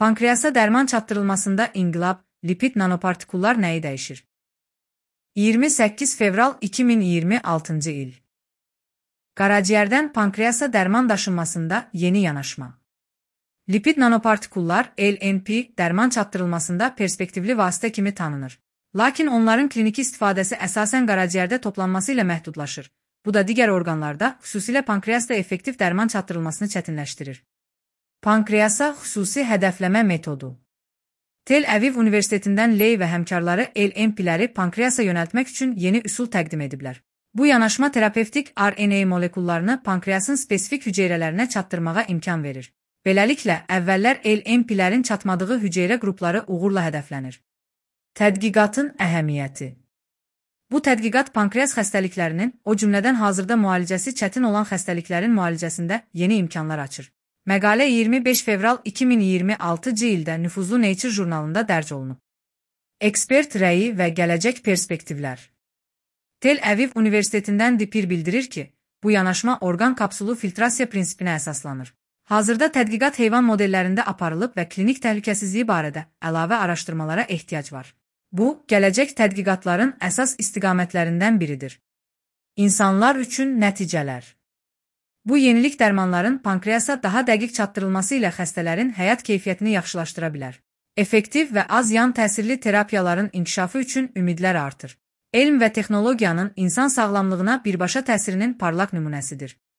Pankreasa dərman çatdırılmasında inqilab, lipid nanopartikullar nəyi dəyişir? 28 fevral 2026-cı il. Qaraciyərdən pankreasa dərman daşınmasında yeni yanaşma. Lipid nanopartikullar, LNP, dərman çatdırılmasında perspektivli vasitə kimi tanınır. Lakin onların kliniki istifadəsi əsasən qaraciyərdə toplanması ilə məhdudlaşır. Bu da digər orqanlarda, xüsusilə pankreasda effektiv dərman çatdırılmasını çətinləşdirir. Pankreasa xüsusi hədəfləmə metodu. Tel Aviv Universitetindən Ley və həmkarları LNP-ləri pankreasa yönəltmək üçün yeni üsul təqdim ediblər. Bu yanaşma terapevtik RNA molekullarını pankreasın spesifik hüceyrələrinə çatdırmağa imkan verir. Beləliklə, əvvəllər LNP-lərin çatmadığı hüceyrə qrupları uğurla hədəflənir. Tədqiqatın əhəmiyyəti. Bu tədqiqat pankreas xəstəliklərinin, o cümlədən hazırda müalicəsi çətin olan xəstəliklərin müalicəsində yeni imkanlar açır. Məqalə 25 fevral 2026-cı ildə nüfuzlu Nature jurnalında dərc olunub. Ekspert rəyi və gələcək perspektivlər. Tel Aviv Universitetindən Dipir bildirir ki, bu yanaşma orqan kapsulu filtrasiya prinsipinə əsaslanır. Hazırda tədqiqat heyvan modellərində aparılıb və klinik təhlükəsizliyi barədə əlavə araşdırmalara ehtiyac var. Bu, gələcək tədqiqatların əsas istiqamətlərindən biridir. İnsanlar üçün nəticələr. Bu yenilik dərmanların pankreasa daha dəqiq çatdırılması ilə xəstələrin həyat keyfiyyətini yaxşılaşdıra bilər. Effektiv və az yan təsirli terapiyaların inkişafı üçün ümidlər artır. Elm və texnologiyanın insan sağlamlığına birbaşa təsirinin parlaq nümunəsidir.